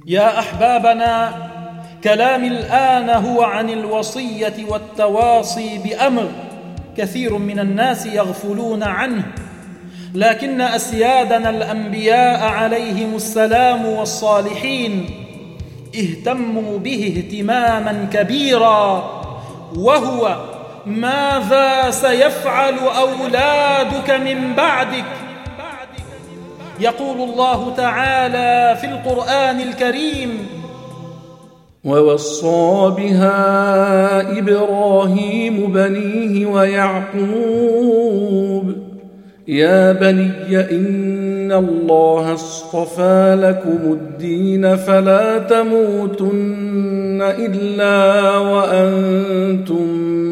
يا أحبابنا، كلامي الآن هو عن الوصية والتواصي بأمر كثير من الناس يغفلون عنه، لكن أسيادنا الأنبياء عليهم السلام والصالحين اهتموا به اهتماما كبيرا، وهو ماذا سيفعل أولادك من بعدك. يقول الله تعالى في القرآن الكريم: ووصى بها إبراهيم بنيه ويعقوب يا بني إن الله اصطفى لكم الدين فلا تموتن إلا وأنتم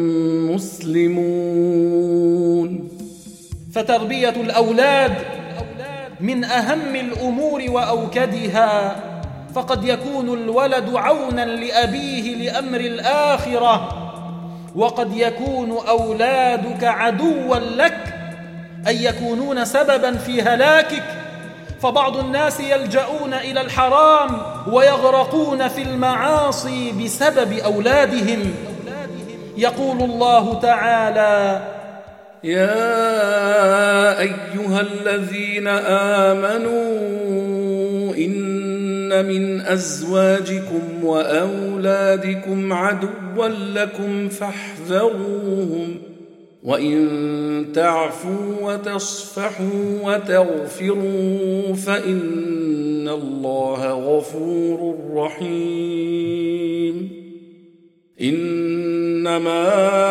مسلمون. فتربية الأولاد من أهم الأمور وأوكدها، فقد يكون الولد عونا لأبيه لأمر الآخرة، وقد يكون أولادك عدوا لك، أي يكونون سببا في هلاكك. فبعض الناس يلجؤون إلى الحرام ويغرقون في المعاصي بسبب أولادهم. يقول الله تعالى: يا أيها الذين آمنوا إن من أزواجكم وأولادكم عدوا لكم فاحذروهم وإن تعفوا وتصفحوا وتغفروا فإن الله غفور رحيم. إنما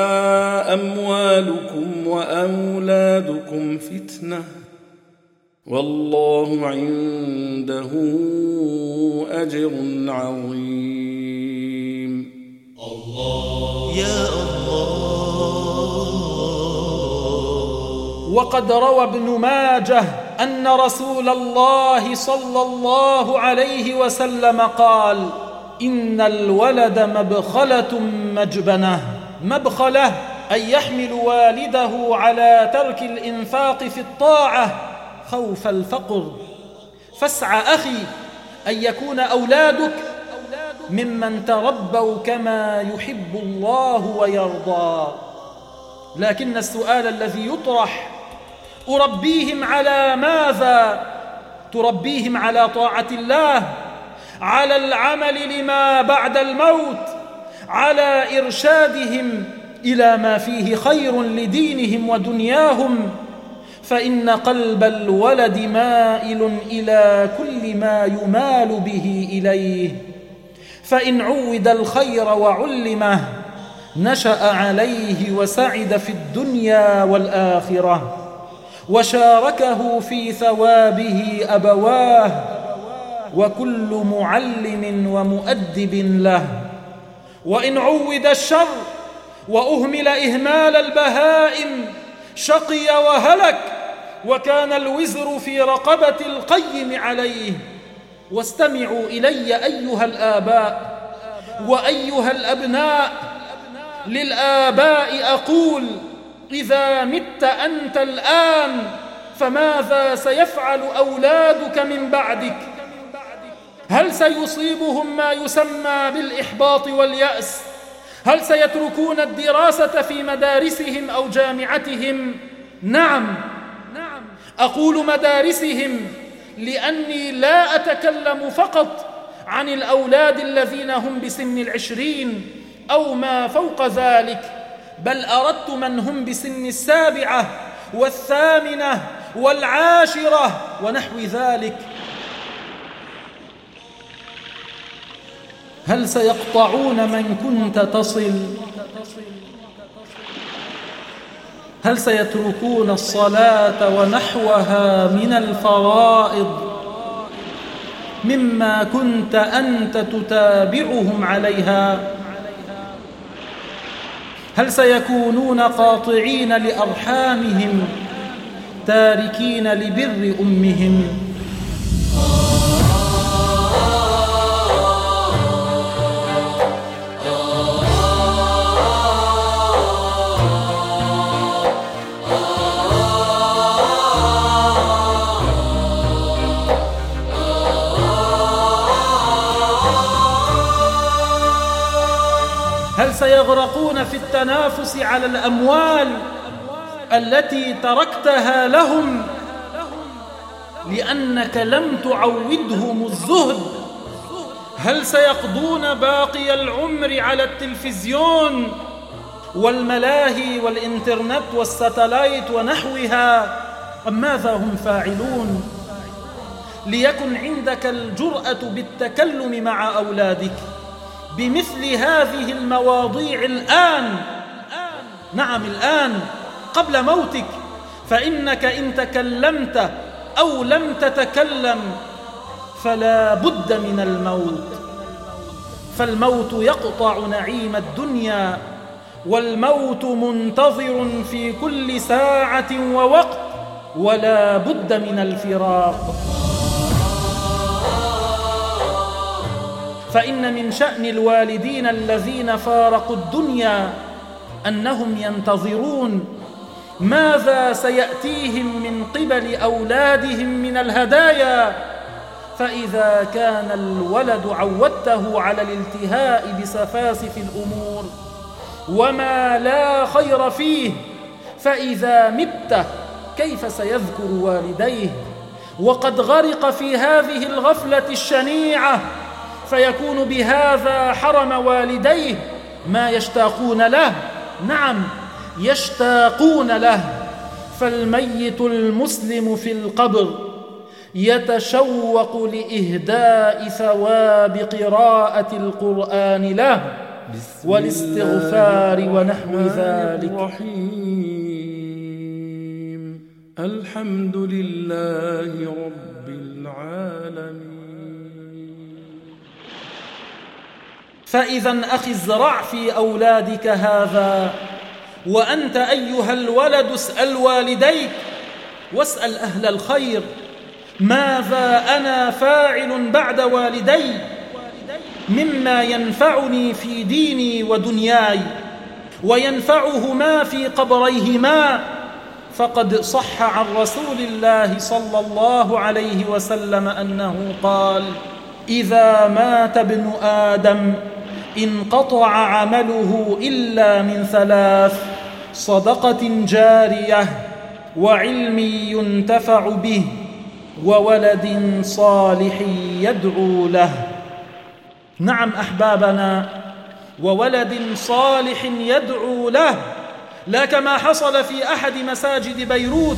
أموالكم وأولادكم فتنة والله عنده أجر عظيم. الله يا الله. وقد روى ابن ماجه أن رسول الله صلى الله عليه وسلم قال: إن الولد مبخلة مجبنة. مبخلة أي يحمل والده على ترك الإنفاق في الطاعة خوف الفقر. فاسعى أخي أن يكون أولادك ممن تربوا كما يحب الله ويرضى. لكن السؤال الذي يطرح: أربيهم على ماذا؟ تربيهم على طاعة الله، على العمل لما بعد الموت، على إرشادهم إلى ما فيه خير لدينهم ودنياهم. فإن قلب الولد مائل إلى كل ما يمال به إليه، فإن عود الخير وعلمه نشأ عليه وسعد في الدنيا والآخرة، وشاركه في ثوابه أبواه وكل معلم ومؤدب له. وإن عود الشر وأهمل إهمال البهائم شقي وهلك، وكان الوزر في رقبة القيم عليه. واستمعوا إلي أيها الآباء وأيها الأبناء. للآباء أقول: إذا مت أنت الآن فماذا سيفعل أولادك من بعدك؟ هل سيصيبهم ما يسمى بالإحباط واليأس؟ هل سيتركون الدراسة في مدارسهم أو جامعتهم؟ نعم، أقول مدارسهم لأني لا أتكلم فقط عن الأولاد الذين هم بسن 20 أو ما فوق ذلك، بل أردت من هم بسن 7 و8 و10 ونحو ذلك. هل سيقطعون من كنت تصل؟ هل سيتركون الصلاة ونحوها من الفرائض مما كنت أنت تتابعهم عليها؟ هل سيكونون قاطعين لأرحامهم تاركين لبر أمهم؟ سيغرقون في التنافس على الأموال التي تركتها لهم لأنك لم تعودهم الزهد. هل سيقضون باقي العمر على التلفزيون والملاهي والإنترنت والساتلايت ونحوها، أم ماذا هم فاعلون؟ ليكن عندك الجرأة بالتكلم مع أولادك بمثل هذه المواضيع الآن، نعم الآن قبل موتك، فإنك إن تكلمت أو لم تتكلم فلا بد من الموت، فالموت يقطع نعيم الدنيا، والموت منتظر في كل ساعة ووقت، ولا بد من الفراق. فإن من شأن الوالدين الذين فارقوا الدنيا أنهم ينتظرون ماذا سيأتيهم من قبل أولادهم من الهدايا، فإذا كان الولد عودته على الالتهاء بسفاسف الأمور وما لا خير فيه، فإذا مت كيف سيذكر والديه وقد غرق في هذه الغفلة الشنيعة، فيكون بهذا حرم والديه ما يشتاقون له. نعم يشتاقون له. فالميت المسلم في القبر يتشوق لإهداء ثواب قراءة القرآن له والاستغفار ونحو ذلك. الحمد لله رب العالمين. فإذا أخي ازرع في أولادك هذا، وأنت أيها الولد اسأل والديك واسأل أهل الخير ماذا أنا فاعل بعد والدي مما ينفعني في ديني ودنياي وينفعهما في قبريهما. فقد صح عن رسول الله صلى الله عليه وسلم أنه قال: إذا مات ابن آدم انقطع عمله إلا من ثلاث: صدقة جارية، وعلم ينتفع به، وولد صالح يدعو له. نعم أحبابنا، وولد صالح يدعو له، لا كما حصل في أحد مساجد بيروت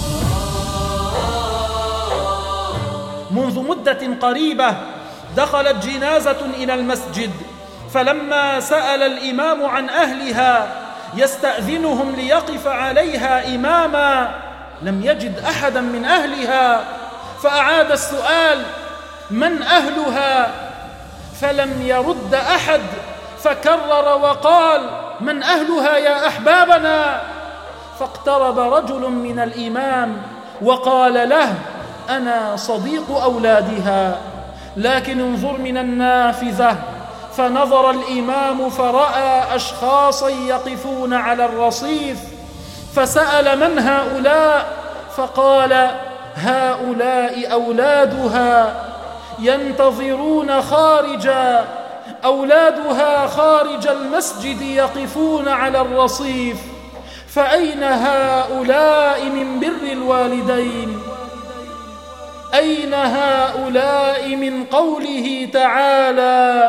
منذ مدة قريبة. دخلت جنازة إلى المسجد، فلما سأل الإمام عن أهلها يستأذنهم ليقف عليها إماما لم يجد أحدا من أهلها، فأعاد السؤال: من أهلها؟ فلم يرد أحد، فكرر وقال: من أهلها يا أحبابنا؟ فاقترب رجل من الإمام وقال له: أنا صديق أولادها، لكن انظر من النافذة. فنظر الإمام فرأى أشخاصا يقفون على الرصيف، فسأل: من هؤلاء؟ فقال: هؤلاء أولادها ينتظرون خارجا، أولادها خارج المسجد يقفون على الرصيف، فأين هؤلاء من بر الوالدين؟ أين هؤلاء من قوله تعالى: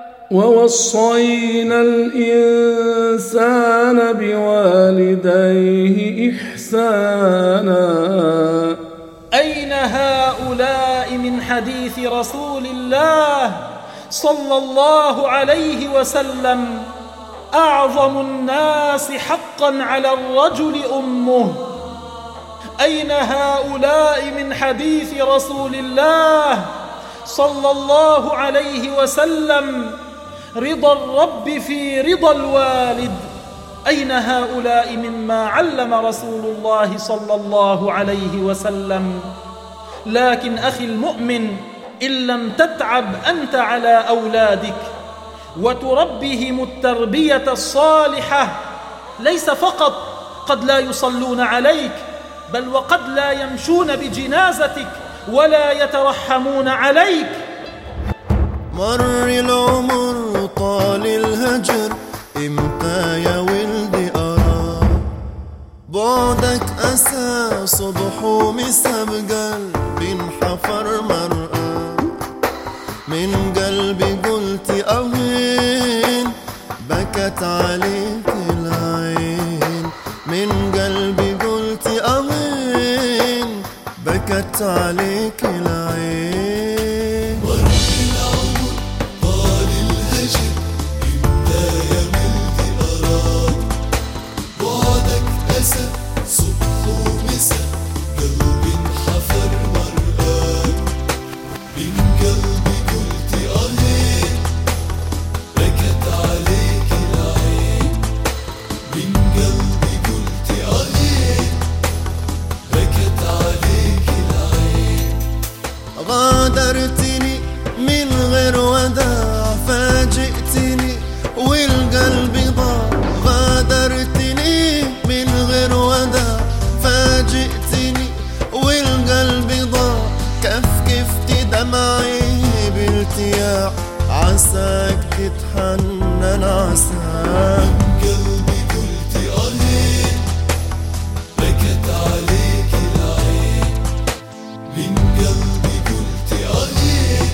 ووصينا الإنسان بوالديه إحسانا؟ أين هؤلاء من حديث رسول الله صلى الله عليه وسلم: أعظم الناس حقا على الرجل أمه؟ أين هؤلاء من حديث رسول الله صلى الله عليه وسلم: رضا الرب في رضا الوالد؟ أين هؤلاء مما علم رسول الله صلى الله عليه وسلم؟ لكن أخي المؤمن، إن لم تتعب أنت على أولادك وتربهم التربية الصالحة، ليس فقط قد لا يصلون عليك، بل وقد لا يمشون بجنازتك ولا يترحمون عليك. مر العمر طال الهجر، امتى يا ولدي أرى بعدك أسى صبح ومسا بقلبي انحفر مرأة من قلبي قلت أهين بكت عليك العين من قلبي قلت أهين بكت عليك العين مر العمر طال الهجر امتى يا ولدي أراك بعدك أسى صبح ومسا قلبي انحفر مرآك من قلبي قلت أهين بكت عليك العين من قلبي قلت أهين بكت عليك العين غادرتني من غير وداع فاجئتني والقلب ضاع غادرتني من غير وداع فاجئتني والقلب ضاع كفكفت دمعي بالتياع عساك تتحنن عساك قلبي قلت أهين بكت عليك العين من قلبي قلت أهين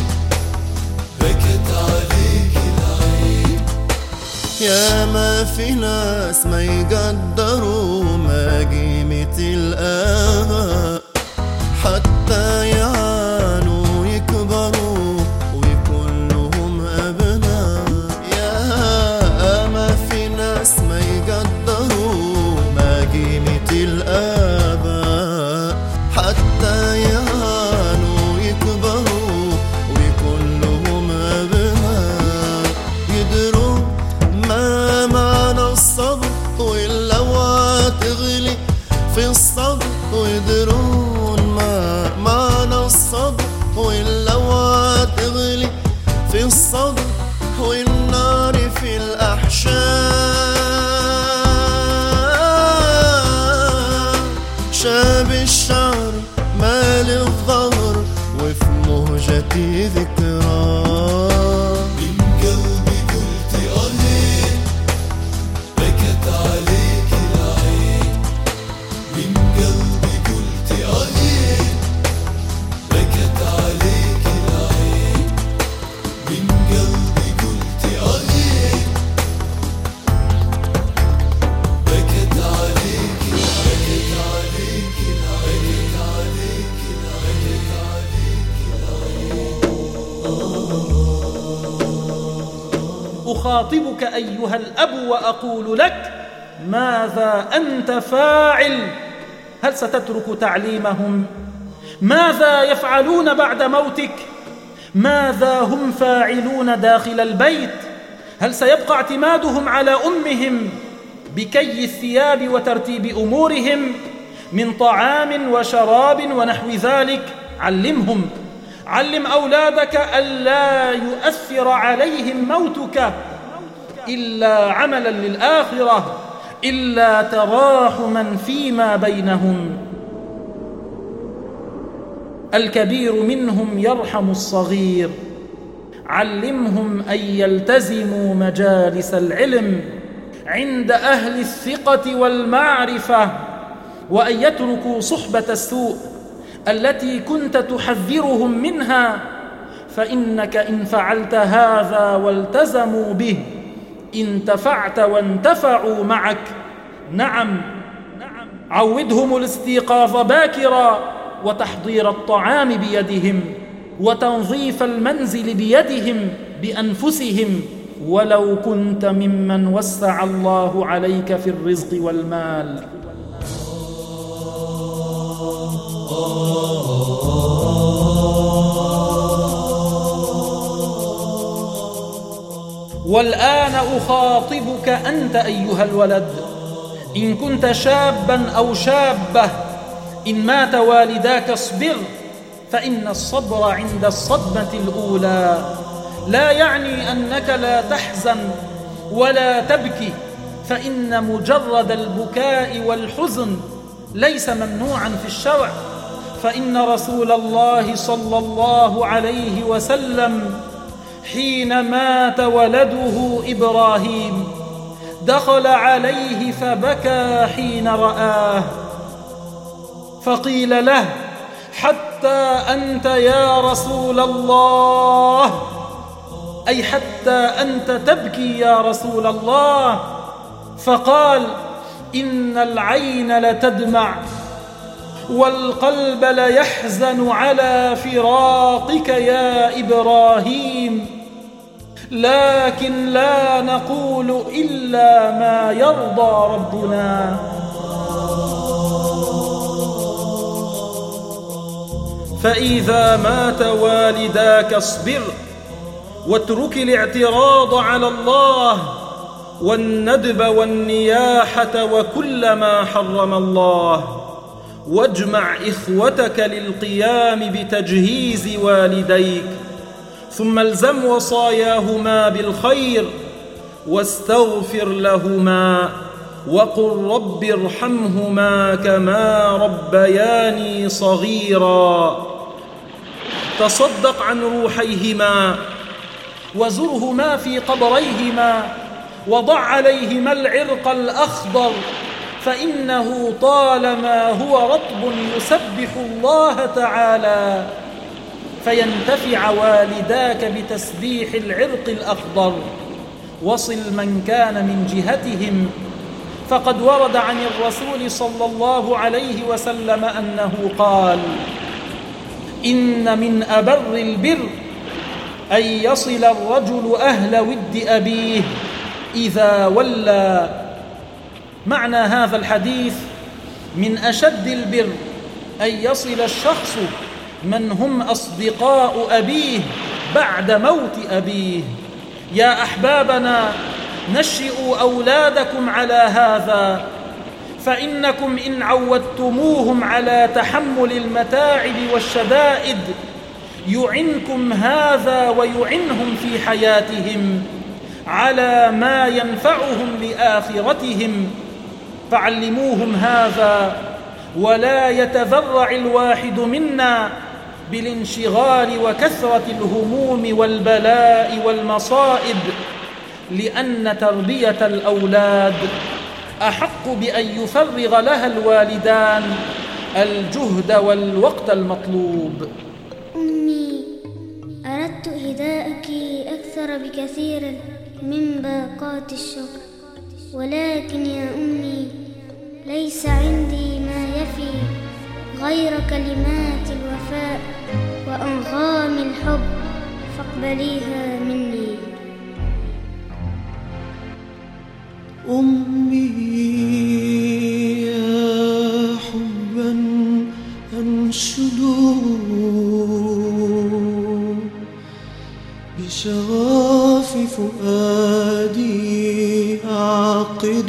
بكت عليك العين يا ما في ناس ما يقدروا ما قيمة الآباء حتى يعانوا يكبروا ويكون لهم أبناء يا ما في ناس ما يقدروا ما قيمة الآباء حتى يعانوا يكبروا ويكون لهم أبناء يدروا ما معنى الصبر واللوعة تغلي في الصبر ويدرون ما معنى الصبر واللوعة تغلي في الصبر والنار في الأحشاء شاب الشعر مال الظهر وفي مهجتي ذكراه من قلبي قلت أهين بكت عليك العين من قلبي قلت أهين بكت عليك العين من قلبي قلت أهين بكت عليك بكت عليك بكت عليك بكت عليك أخاطبك أيها الأب وأقول لك: ماذا أنت فاعل؟ هل ستترك تعليمهم؟ ماذا يفعلون بعد موتك؟ ماذا هم فاعلون داخل البيت؟ هل سيبقى اعتمادهم على أمهم بكي الثياب وترتيب أمورهم من طعام وشراب ونحو ذلك؟ علمهم، علم أولادك ألا يؤثر عليهم موتك إلا عملا للآخرة، إلا تراحما فيما بينهم. الكبير منهم يرحم الصغير، علمهم أن يلتزموا مجالس العلم عند أهل الثقة والمعرفة، وأن يتركوا صحبة السوء التي كنت تحذرهم منها، فإنك إن فعلت هذا والتزموا به انتفعت وانتفعوا معك. نعم، عودهم الاستيقاظ باكرا وتحضير الطعام بيدهم وتنظيف المنزل بيدهم بأنفسهم، ولو كنت ممن وسع الله عليك في الرزق والمال. والآن أخاطبك أنت أيها الولد، إن كنت شابا أو شابة، إن مات والداك اصبر، فإن الصبر عند الصدمة الأولى لا يعني أنك لا تحزن ولا تبكي، فإن مجرد البكاء والحزن ليس ممنوعا في الشرع، فإن رسول الله صلى الله عليه وسلم حين مات ولده إبراهيم دخل عليه فبكى حين رآه، فقيل له: حتى أنت يا رسول الله؟ أي حتى أنت تبكي يا رسول الله؟ فقال: إن العين لتدمع والقلب ليحزن على فراقك يا إبراهيم، لكن لا نقول إلا ما يرضى ربنا. فإذا مات والداك اصبر، واترك الاعتراض على الله والندب والنياحة وكل ما حرم الله، واجمع إخوتك للقيام بتجهيز والديك، ثم الزم وصاياهما بالخير واستغفر لهما، وقل رب ارحمهما كما ربياني صغيرا. تصدق عن روحيهما وزرهما في قبريهما، وضع عليهما العرق الأخضر، فإنه طالما هو رطب يسبح الله تعالى، فينتفع والداك بتسبيح العرق الأخضر. وصل من كان من جهتهم، فقد ورد عن الرسول صلى الله عليه وسلم أنه قال: إن من أبر البر أن يصل الرجل أهل ود أبيه إذا ولى. معنى هذا الحديث: من أشد البر أن يصل الشخص من هم أصدقاء أبيه بعد موت أبيه. يا أحبابنا، نشئوا أولادكم على هذا، فإنكم إن عودتموهم على تحمل المتاعب والشدائد يعنكم هذا ويعنهم في حياتهم على ما ينفعهم لآخرتهم. فعلموهم هذا، ولا يتذرع الواحد منا بالانشغال وكثرة الهموم والبلاء والمصائب، لأن تربية الأولاد أحق بأن يفرغ لها الوالدان الجهد والوقت المطلوب. أمي، أردت إهداءك أكثر بكثير من باقات الشكر، ولكن يا أمي ليس عندي ما يفي غير كلمات الوفاء وأنغام الحب، فاقبليها مني. أمي يا حبا أنشد بشغاف فؤادي أعقد،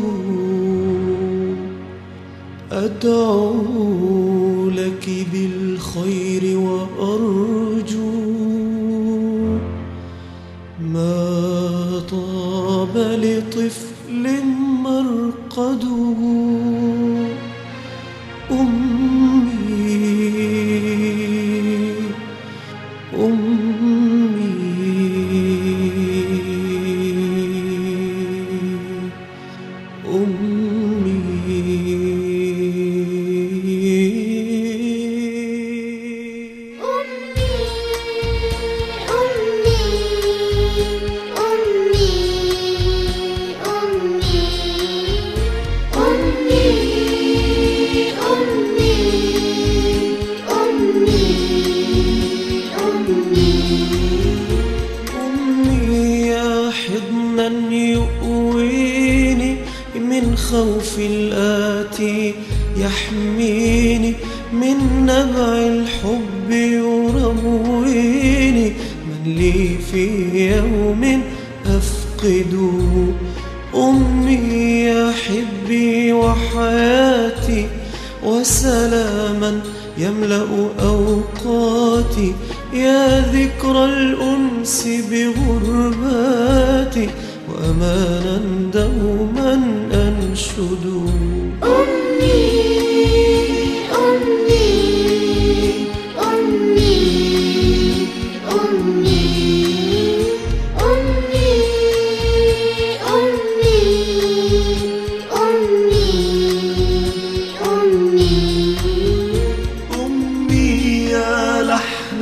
أدعو لك بالخير وأرجو ما طاب لطفل مرقده. أمي أمي أمي خوف الآتي يحميني، من نبع الحب يرويني، من لي في يوم أفقده. أمي يا حبي وحياتي، وسلاما يملأ أوقاتي، يا ذكرى الأنس بغرباتي، وأمانا دوما أنشد. أمي أمي أمي أمي أمي أمي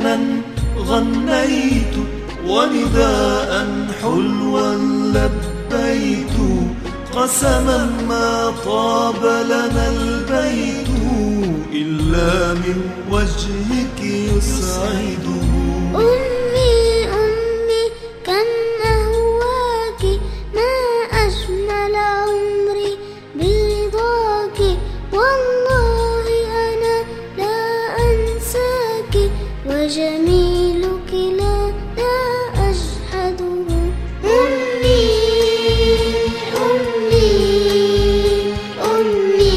لحنا غنيت ونداء حلوا لبيت قسما ما طاب لنا البيت إلا من وجهك يسعده. أمي أمي كم أهواك ما أجمل عمري برضاك والله أنا لا أنساك وجميلك لا أجحده. أمي أمي أمي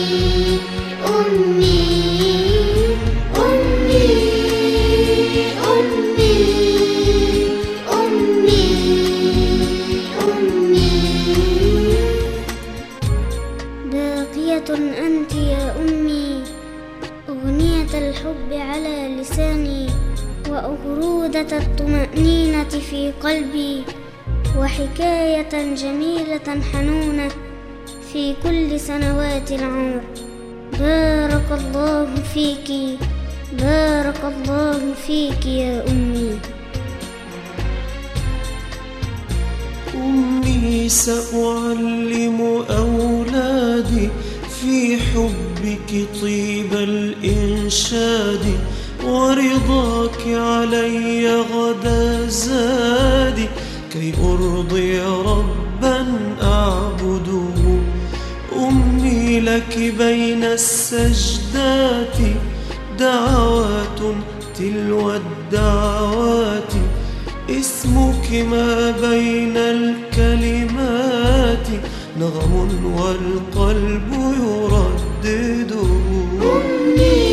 أمي أمي أمي أمي أمي باقية أنت يا أمي أغنية الحب على لساني وأغرودة الطمأنينة في قلبي وحكاية جميلة حنونة في كل سنوات العمر. بارك الله فيك بارك الله فيك يا أمي. أمي سأعلم أولادي في حبك طيب الإنشاد ورضاك علي غدا زادي كي أرضي ربا أعبده. أمي لك بين السجدات دعوات تلو الدعوات اسمك ما بين الكلمات نغم والقلب يردده. أمي